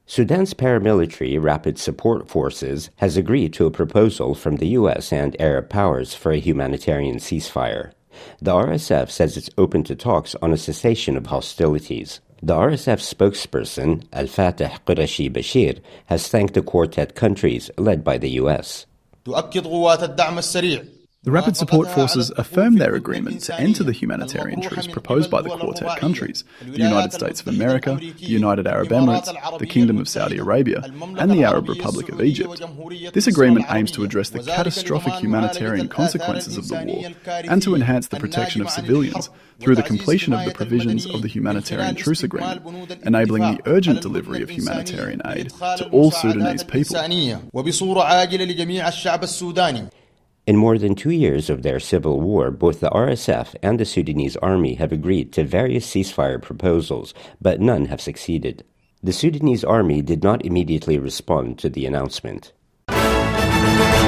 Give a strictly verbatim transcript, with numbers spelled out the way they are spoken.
Sudan's paramilitary Rapid Support Forces has agreed to a proposal from the U S and Arab powers for a humanitarian ceasefire. The R S F says it's open to talks on a cessation of hostilities. The R S F spokesperson, Al-Fatah Qurashi Bashir, has thanked the quartet countries led by the U S. The Rapid Support Forces affirmed their agreement to enter the humanitarian truce proposed by the Quartet countries, the United States of America, the United Arab Emirates, the Kingdom of Saudi Arabia, and the Arab Republic of Egypt. This agreement aims to address the catastrophic humanitarian consequences of the war and to enhance the protection of civilians through the completion of the provisions of the humanitarian truce agreement, enabling the urgent delivery of humanitarian aid to all Sudanese people. In more than two years of their civil war, both the R S F and the Sudanese army have agreed to various ceasefire proposals, but none have succeeded. The Sudanese army did not immediately respond to the announcement.